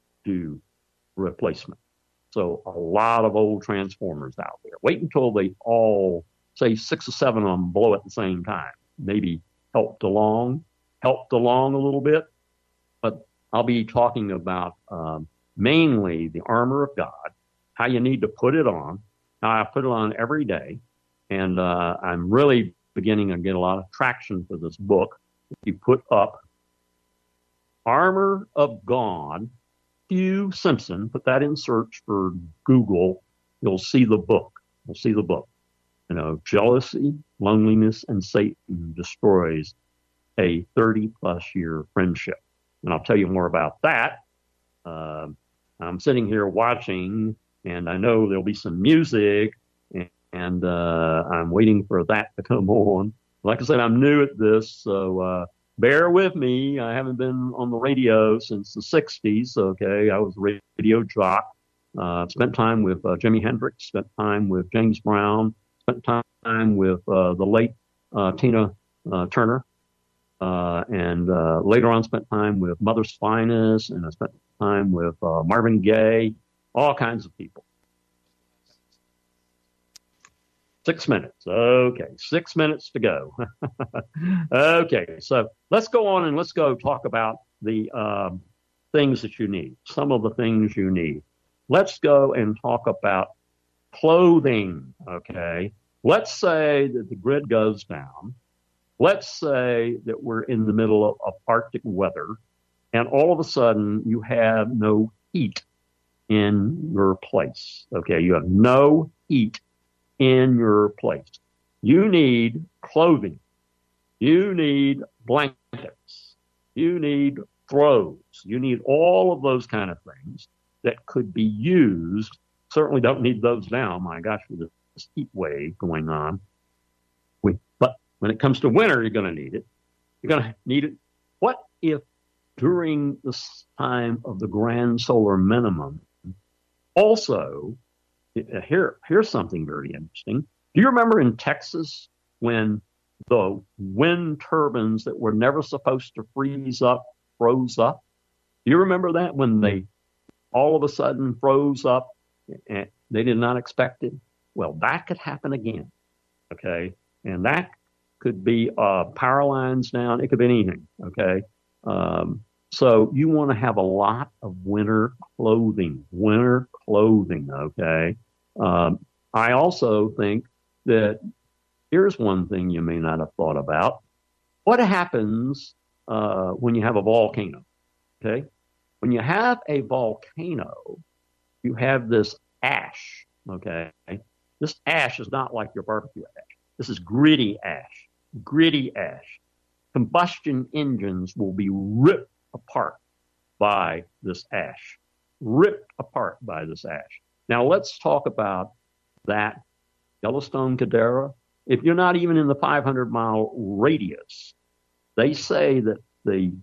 do replacement. So a lot of old transformers out there. Wait until they all, say six or seven of them blow at the same time. Maybe helped along, helped along a little bit. But I'll be talking about um, mainly the armor of God, how you need to put it on. Now, I put it on every day, and uh, I'm really beginning to get a lot of traction for this book. If you put up Armor of God, Hugh Simpson, put that in search for Google, you'll see the book. You'll see the book. You know, jealousy, loneliness, and Satan destroys a thirty plus year friendship. And I'll tell you more about that. Uh, I'm sitting here watching, and I know there'll be some music, and, and uh, I'm waiting for that to come on. Like I said, I'm new at this, so uh, bear with me. I haven't been on the radio since the sixties, okay? I was a radio jock. Uh, spent time with uh, Jimi Hendrix, spent time with James Brown, spent time with uh, the late uh, Tina uh, Turner, uh, and uh, later on spent time with Mother's Finest, and I spent time with uh, Marvin Gaye, all kinds of people. Six minutes. Okay, six minutes to go. Okay, so let's go on and let's go talk about the um, things that you need, some of the things you need. Let's go and talk about clothing, okay? Let's say that the grid goes down let's say that we're in the middle of, of Arctic weather, and all of a sudden you have no heat in your place. Okay, you have no heat in your place. You need clothing. You need blankets. You need throws. You need all of those kind of things that could be used. Certainly don't need those now. My gosh, with this heat wave going on. We, but when it comes to winter, you're going to need it. You're going to need it. What if during this time of the grand solar minimum, also, here, here's something very interesting. Do you remember in Texas when the wind turbines that were never supposed to freeze up froze up? Do you remember that when they all of a sudden froze up and they did not expect it? Well, that could happen again, okay? And that could be uh, power lines down. It could be anything, okay? Um, so you want to have a lot of winter clothing, winter clothing, okay? Um, I also think that here's one thing you may not have thought about. What happens uh, when you have a volcano, okay? When you have a volcano, you have this ash, okay? This ash is not like your barbecue ash. This is gritty ash, gritty ash. Combustion engines will be ripped apart by this ash, ripped apart by this ash. Now let's talk about that Yellowstone caldera. If you're not even in the five hundred mile radius, they say that the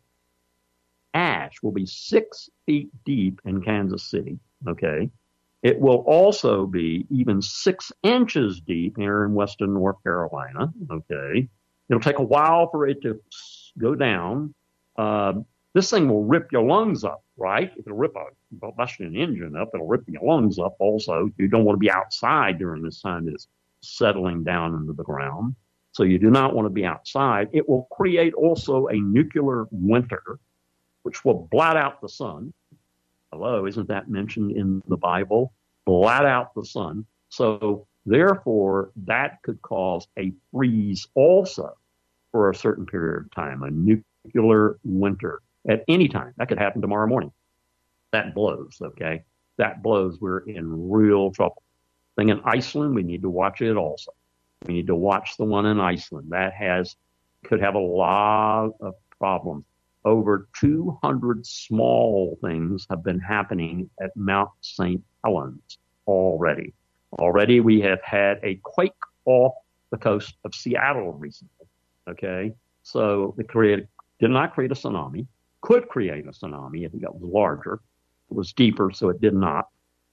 ash will be six feet deep in Kansas City, okay? It will also be even six inches deep here in western North Carolina, okay? It'll take a while for it to go down. Uh, this thing will rip your lungs up, right? It'll rip a combustion engine up. It'll rip your lungs up also. You don't want to be outside during this time that it's settling down into the ground. So you do not want to be outside. It will create also a nuclear winter, which will blot out the sun. Hello, isn't that mentioned in the Bible? Blot out the sun. So therefore, that could cause a freeze also for a certain period of time, a nuclear winter at any time. That could happen tomorrow morning. That blows, okay? That blows. We're in real trouble. Thing in Iceland, we need to watch it also. We need to watch the one in Iceland. That has could have a lot of problems. Over two hundred small things have been happening at Mount Saint Helens already. Already we have had a quake off the coast of Seattle recently, okay? So it created, did not create a tsunami, could create a tsunami if it was larger. It was deeper, so it did not.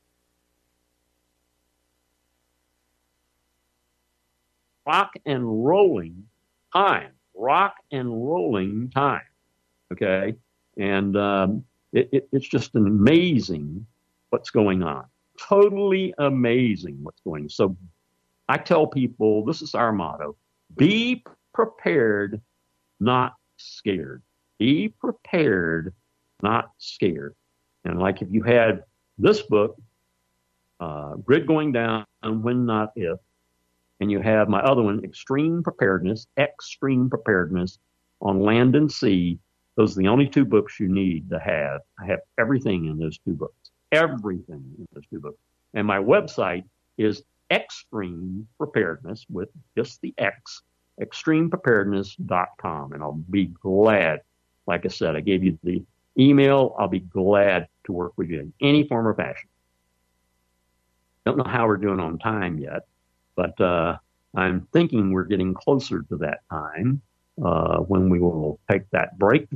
Rock and rolling time, rock and rolling time. Okay, and um, it, it, it's just an amazing what's going on. Totally amazing what's going on. So I tell people, this is our motto: be prepared, not scared. Be prepared, not scared. And like if you had this book, uh, Grid Going Down, When Not If, and you have my other one, Extreme Preparedness, Extreme Preparedness on Land and Sea. Those are the only two books you need to have. I have everything in those two books. Everything in those two books. And my website is Extreme Preparedness with just the X, extreme preparedness dot com. And I'll be glad, like I said, I gave you the email. I'll be glad to work with you in any form or fashion. Don't know how we're doing on time yet, but uh, I'm thinking we're getting closer to that time. Uh, when we will take that break.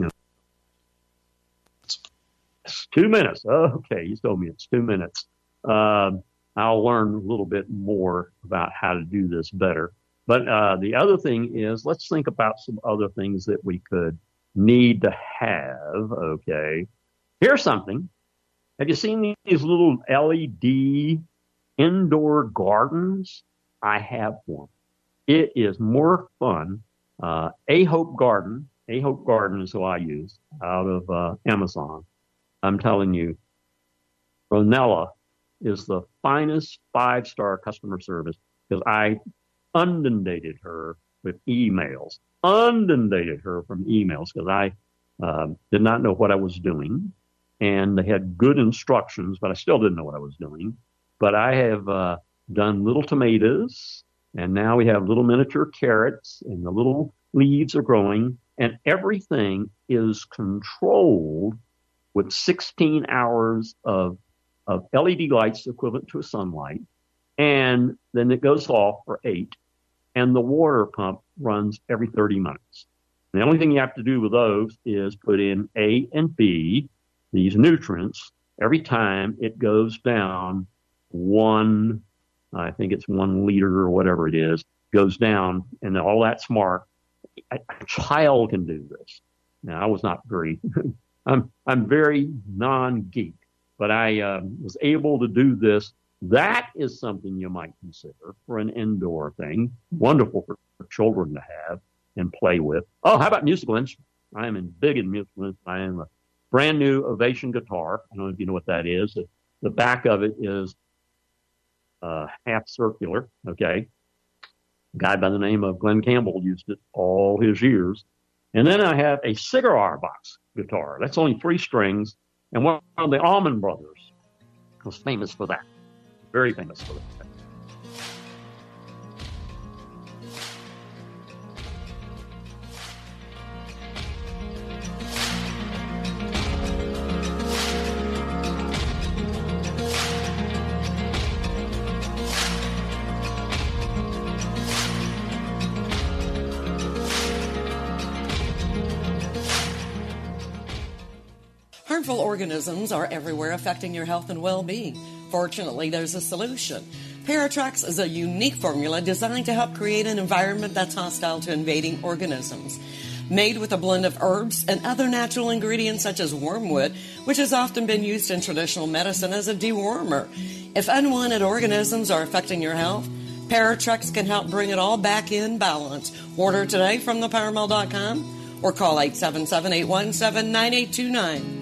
It's two minutes. Oh, okay, you told me it's two minutes. Uh, I'll learn a little bit more about how to do this better. But uh, the other thing is, let's think about some other things that we could need to have. Okay, here's something. Have you seen these little L E D indoor gardens? I have one. It is more fun. Uh, A Hope Garden, A Hope Garden is who I use out of uh, Amazon. I'm telling you, Ronella is the finest five-star customer service because I inundated her with emails, inundated her from emails because I uh, did not know what I was doing. And they had good instructions, but I still didn't know what I was doing. But I have uh, done little tomatoes, and now we have little miniature carrots, and the little leaves are growing, and everything is controlled with sixteen hours of, of L E D lights equivalent to a sunlight, and then it goes off for eight, and the water pump runs every thirty minutes. And the only thing you have to do with those is put in A and B, these nutrients, every time it goes down one, I think it's one liter or whatever it is, goes down, and all that's marked. A, a child can do this. Now, I was not very, I'm, I'm very non-geek, but I uh, was able to do this. That is something you might consider for an indoor thing. Wonderful for, for children to have and play with. Oh, how about musical instruments? I am in big in musical instruments. I am a brand new Ovation guitar. I don't know if you know what that is. The, the back of it is uh, half circular, okay? A guy by the name of Glenn Campbell used it all his years. And then I have a cigar box guitar. That's only three strings. And one of the Allman Brothers was famous for that. Very famous for that. Harmful organisms are everywhere affecting your health and well-being. Fortunately, there's a solution. Paratrex is a unique formula designed to help create an environment that's hostile to invading organisms. Made with a blend of herbs and other natural ingredients such as wormwood, which has often been used in traditional medicine as a dewormer. If unwanted organisms are affecting your health, Paratrex can help bring it all back in balance. Order today from the power mall dot com or call eight seven seven, eight one seven, nine eight two nine.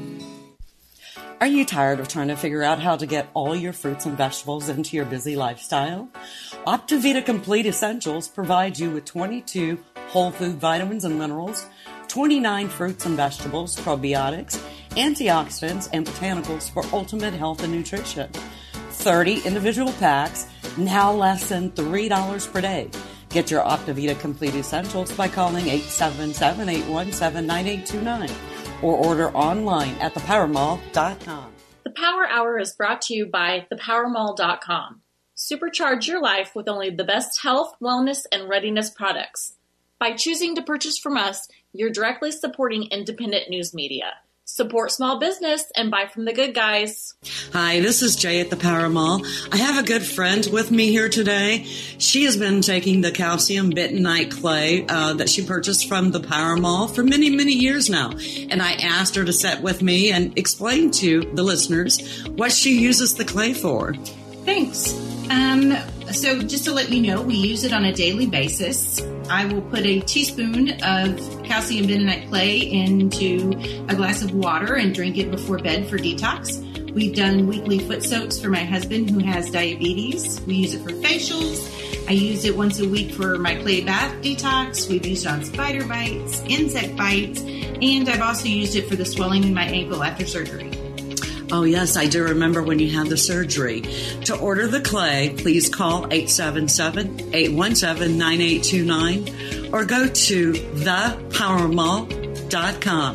Are you tired of trying to figure out how to get all your fruits and vegetables into your busy lifestyle? OptiVita Complete Essentials provides you with twenty-two whole food vitamins and minerals, twenty-nine fruits and vegetables, probiotics, antioxidants, and botanicals for ultimate health and nutrition. thirty individual packs, now less than three dollars per day. Get your OptiVita Complete Essentials by calling eight seven seven, eight one seven, nine eight two nine. or order online at the power mall dot com. The Power Hour is brought to you by the power mall dot com. Supercharge your life with only the best health, wellness, and readiness products. By choosing to purchase from us, you're directly supporting independent news media. Support small business and buy from the good guys. Hi, this is Jay at the Power Mall. I have a good friend with me here today. She has been taking the calcium bentonite clay uh, that she purchased from the Power Mall for many, many years now. And I asked her to sit with me and explain to the listeners what she uses the clay for. Thanks. Um, so just to let you know, we use it on a daily basis. I will put a teaspoon of calcium bentonite clay into a glass of water and drink it before bed for detox. We've done weekly foot soaks for my husband who has diabetes. We use it for facials. I use it once a week for my clay bath detox. We've used it on spider bites, insect bites, and I've also used it for the swelling in my ankle after surgery. Oh, yes, I do remember when you had the surgery. To order the clay, please call eight seven seven, eight one seven, nine eight two nine or go to the power mall dot com.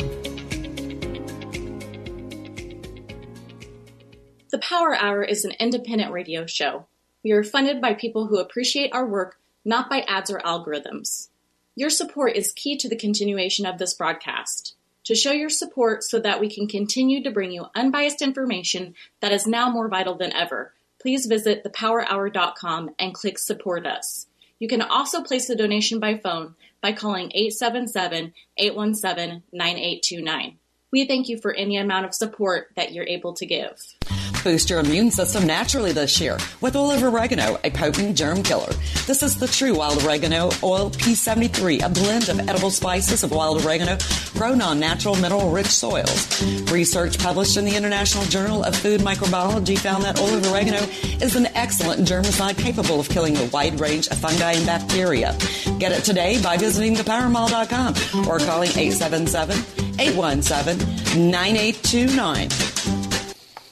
The Power Hour is an independent radio show. We are funded by people who appreciate our work, not by ads or algorithms. Your support is key to the continuation of this broadcast. To show your support so that we can continue to bring you unbiased information that is now more vital than ever, please visit the power hour dot com and click Support Us. You can also place a donation by phone by calling eight seven seven, eight one seven, nine eight two nine. We thank you for any amount of support that you're able to give. Boost your immune system naturally this year with olive oregano, a potent germ killer. This is the true wild oregano oil P seventy-three, a blend of edible spices of wild oregano grown on natural mineral-rich soils. Research published in the International Journal of Food Microbiology found that olive oregano is an excellent germicide capable of killing a wide range of fungi and bacteria. Get it today by visiting the power mall dot com or calling eight seven seven, eight one seven, nine eight two nine.